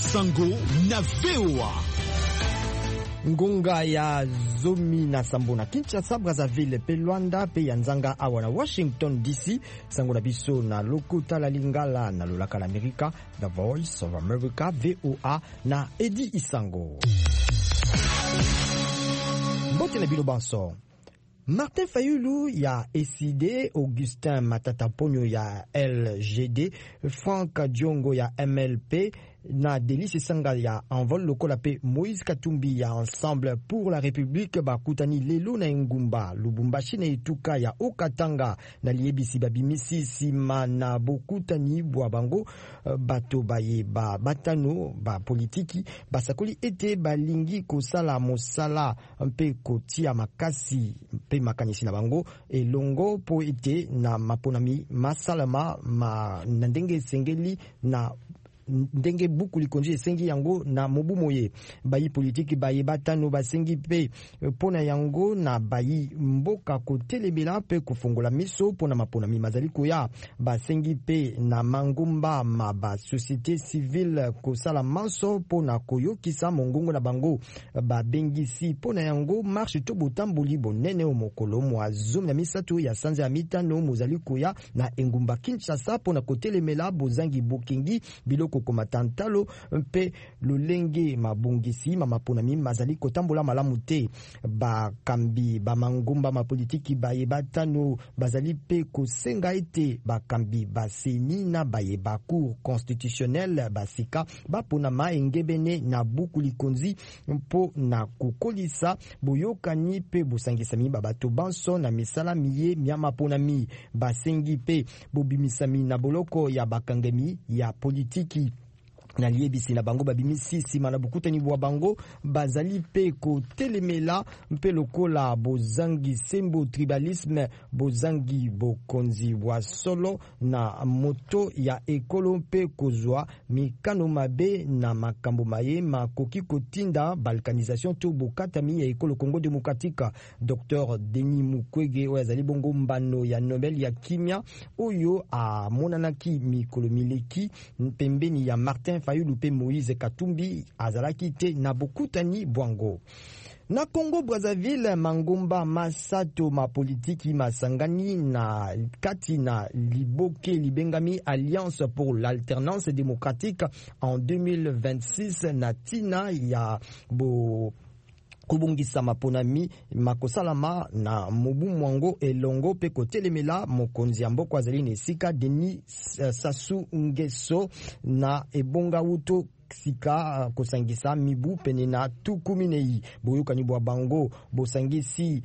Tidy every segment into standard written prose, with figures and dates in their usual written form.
Isango na VOA. Ngonga ya zomi na sambo na Kinshasa, Brazzaville pe Luanda pe Yanzanga awa na Washington DC. Sango na biso na lokuta la lingala na lolaka la Amerika, The Voice of America, VOA na Edi Isango. Mbote na bilo banso. Martin Fayulu ya SID, Augustin Matata Ponyo ya LGD, Frank Diongo ya MLP, na Delice Sanga ya Envol Lokola pe Moïse Katumbi ya Ensemble pour la République bakutani lelo na Ngumba, Lubumbashi na Ituka ya Okatanga na liebisi babimisi sima na bokutani bwa bango bato baye ba batano ba politiki basakoli ete balingi kosala mosala mpe kotia makasi mpe makanisi na bango elongo po ete na maponami masalama na ndenge sengeli na ndenge buku likonji esengi yango na mobu moye bayi politiki baye batano basengi pe pona yango na bayi mboka kotelebela pe kufungola miso pona maponami mazali koya basengi pe na mangumba ba société civile kosala manso pona koyokisa mongongo na bango babengisi pona yango marche to botamboli bonene omokolo mwa zoom na misato ya sanza ya mitano mozali koya na Engumba Kinshasa pona kotelemela bozangi bokengi biloko komatantalo mpe lolenge mabungisi maponami mazali kotambola malamu te bakambi bamangumba mapolitiki baye batano bazali pe kosenga ete bakambi baseni na baye ba cour constitutionnel basika bapona maengebene na buku likonzi mpo na kukolisa boyokani pe bosangisami babato banso na misala miye mya maponami basengi pe bobimisami na boloko ya bakangemi ya politiki na liebisi na bango babimisi sima na bukutani bwa bango bazali pe ko telemela mpe lokola bozangi sembo tribalisme bozangi bokonzi wa solo na moto ya ekolo mpe kozwa mikano mabe na makambo maye makoki kotinda balkanisation to bokatami ya ekolo Congo Démocratique. Dr Denis Mukwege oyo azali bongo mbano ya Nobel ya kimia oyo amonanaki mikolo mileki pembeni ya Martin Fayulu pe Moïse Katumbi azalaki te na bokutani bwango. Na Congo Brazzaville mangumba masato mapolitiki masangani na kati na liboke libengami Alliance pour l'alternance démocratique en 2026 na tina ya bo kubungisa maponami makosalama na mobu mwango elongo pe kotelemela mokonzi ya mboko azali na esika Denis Sassou Nguesso na ebonga uto sika kosangisa mibu pene na tukuminei boyokani bwa bango bosangisi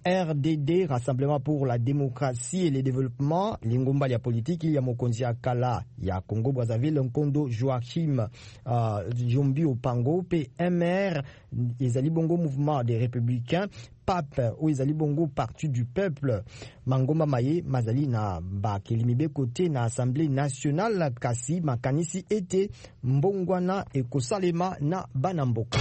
RDD, Rassemblement pour la démocratie et le développement, lingomba ya politiki ya mokonzi ya kala ya Congo Brazzaville Nkondo Joachim Jombi Opango pe MR ezali bongo mouvement des républicains pape ou ezali bongo parti du peuple mangomba maye mazali na bakelimibe kote na assemblée nationale kasi makanisi ete mbongwana ekosalema na banamboka.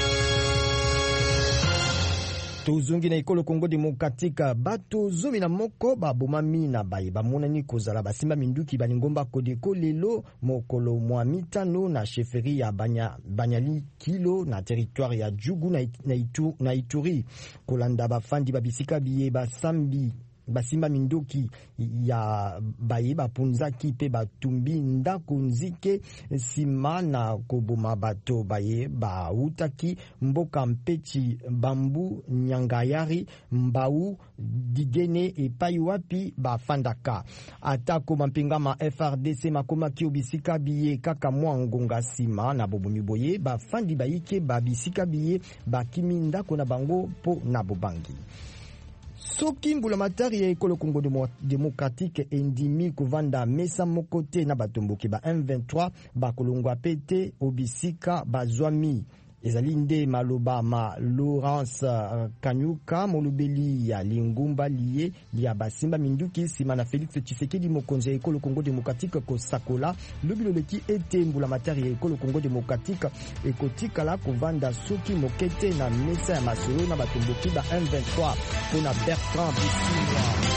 Tozungi na ekolo Congo Démocratique bato zomi na moko babomami na baye bamonani kozala basimba minduki balingomba kodeko lelo mokolo mwa mitano na chefferie ya Banyali Kilo na territoire ya Djugu na Ituri kolanda bafandi babisika biye basambi basimba minduki ya baye bapunzaki pe batumbi ndako nzike sima na koboma bato baye bautaki mboka mpechi bambu nyangayari mbau digene epai wapi bafandaka atako mampinga ma FRDC makoma ki obisika biye kaka mwa ngonga sima na bobomi boye bafandi bayike babisika biye bakimi ndako na bango po na bobangi. Soki mbulamatari ya ekolo Congo Démocratique endimi kovanda mesa mokote na batomboki ba M23 bakolongwa pete obisika bazwami ezali nde maloba ma Laurence Kanyuka molobeli ya lingumba liye ya basimba minduki sima na Félix Tshisekedi mokonzi ya ekolo Congo Démocratique kosakola lobiloleki ete mbulamatari ya ekolo Congo Démocratique ekotikala kovanda soki mokete na mesa ya masolo na batomboki ba M23 pona Bertrand Bisimwa.